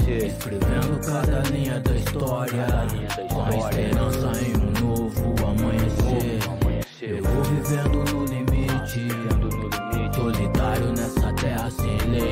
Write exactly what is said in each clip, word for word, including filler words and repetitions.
ser. Escrevendo cada linha da história, com a esperança em um novo amanhecer. Eu vou vivendo no limite, solidário nessa terra sem lei.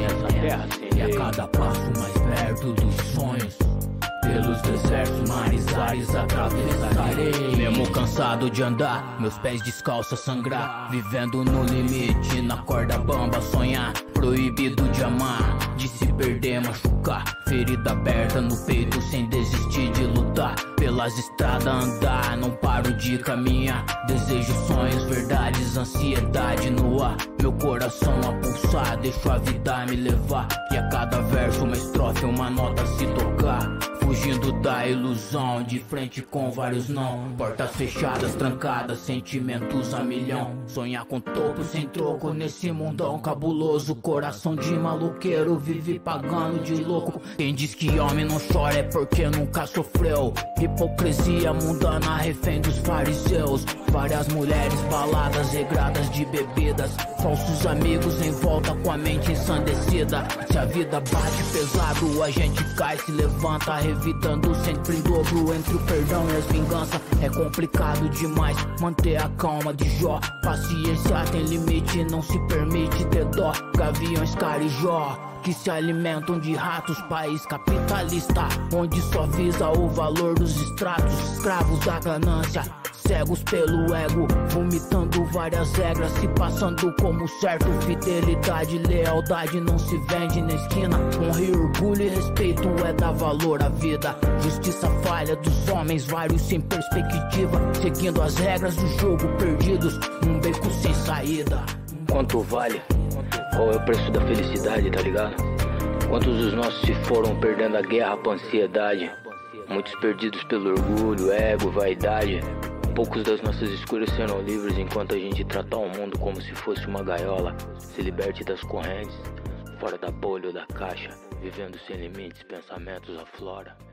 E a cada passo mais perto dos sonhos, pelos desertos, mares, ares atravessarei. Mesmo cansado de andar, meus pés descalços a sangrar. Vivendo no limite, na corda bamba sonhar. Proibido de amar, de se perder, machucar. Ferida aberta no peito sem desistir de lutar. Pelas estradas andar, não paro de caminhar. Desejo, sonhos, verdades, ansiedade no ar. Meu coração a pulsar, deixo a vida me levar. E a cada verso uma estrofe, uma nota se tocar. Fugindo da ilusão, de frente com vários não. Portas fechadas, trancadas, sentimentos a milhão. Sonhar com topo sem troco nesse mundão cabuloso. Coração de maluqueiro, vive pagando de louco. Quem diz que homem não chora é porque nunca sofreu. Hipocrisia mundana, refém dos fariseus. Várias mulheres, baladas, regradas de bebidas. Falsos amigos em volta com a mente ensandecida. Se a vida bate pesado, a gente cai, se levanta, evitando sempre em dobro entre o perdão e as vinganças. É complicado demais manter a calma de Jó. Paciência tem limite, não se permite ter dó. Gaviões carijó que se alimentam de ratos. País capitalista onde só visa o valor dos extratos. Escravos da ganância, cegos pelo ego, vomitando várias regras, se passando como certo. Fidelidade, lealdade não se vende na esquina. Honra e orgulho e respeito é dar valor à vida. Justiça falha dos homens, vários sem perspectiva, seguindo as regras do jogo, perdidos num beco sem saída. Quanto vale? Qual é o preço da felicidade, tá ligado? Quantos dos nossos se foram perdendo a guerra pra ansiedade? Muitos perdidos pelo orgulho, ego, vaidade. Poucos das nossas escolhas serão livres enquanto a gente tratar o mundo como se fosse uma gaiola. Se liberte das correntes, fora da bolha ou da caixa, vivendo sem limites, pensamentos aflora.